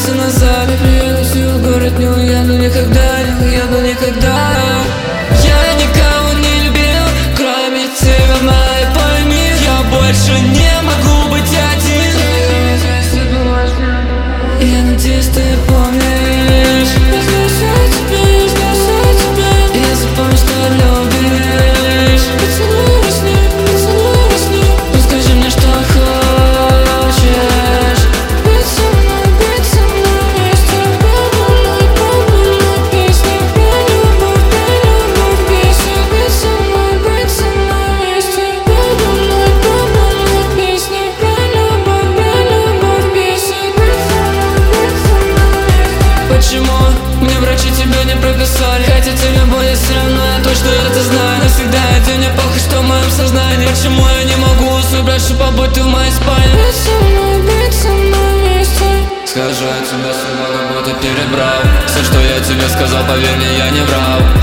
вернуться назад. Я приеду в город, не уеду никогда, не уеду никогда. Я никого не любил, кроме тебя, моя, пойми. Я больше не могу быть один. Я надеюсь, ты помнишь. Я знаю тебя, я запомню, что любишь. Поцелуй во сне, поцелуй во сне. Ну скажи мне, что хочешь. Быть со мной вместе. По песня, про любовь, песня. Быть со мной вместе. По песня, про любовь, песня. Почему мне врачи тебя не прописали? Хотя тебе будет все равно, я точно это знаю. Навсегда это не похуй, что в моем сознании. Почему я не могу уснуть, чтобы побыть ты в моей спальне? Быть со мной вместе. Скажу, я тебя снова как будто перебрал. Все, что я тебе сказал, поверь мне, я не врал.